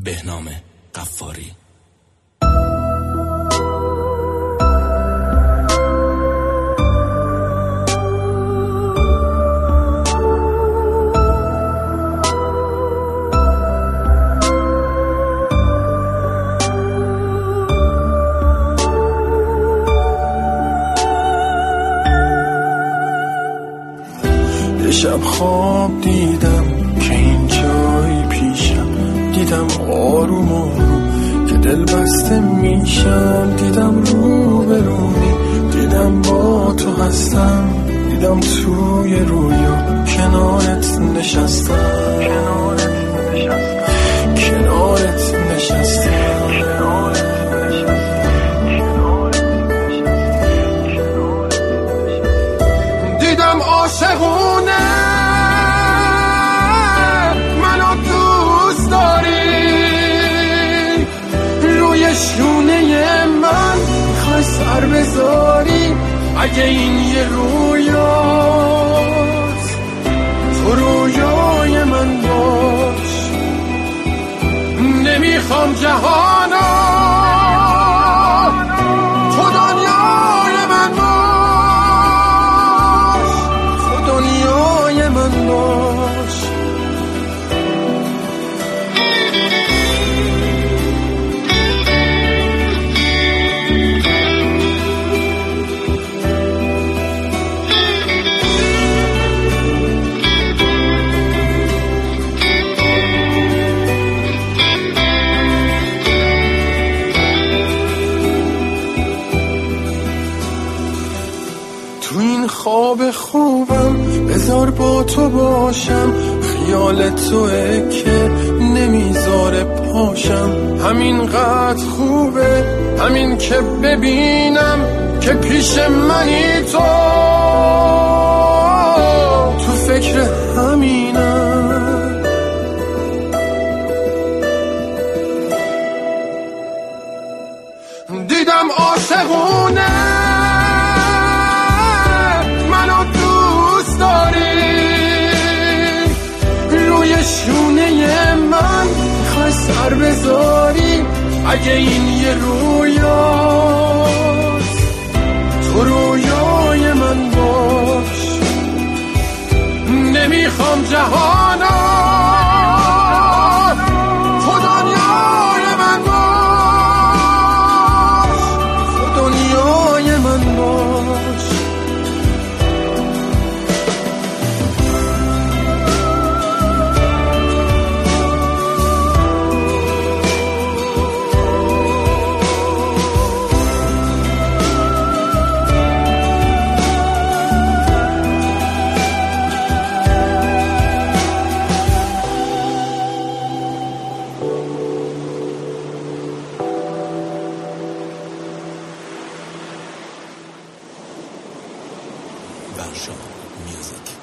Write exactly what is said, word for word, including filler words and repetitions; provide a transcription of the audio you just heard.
بهنام غفاری. شب خواب دیدم که این جایی پیشم، دیدم آروم آروم که دل بسته میشم، دیدم رو به رومی، دیدم با تو هستم، دیدم توی رویا کنارت نشستم، کنارت نشستم، کنارت نشستم، دیدم عاشقونه شونه من میخوای سر بذاری، اگه این یه رویاست تو رویای من باش، نمیخوام جهانا تو دنیای من باش، تو دنیای من باش. تو این خواب خوبم بذار با تو باشم، خیال توئه که نمیذاره پاشم، همینقدر خوبه همین که ببینم که پیش منی تو، تو فکر همینم، دیدم عاشقونه شونه من میخوای سر بذاری، اگه این یه رویاست تو رویای من باش، نمیخوام جهانا تو دنیای من باش، تو دنیای من باش. Version Music.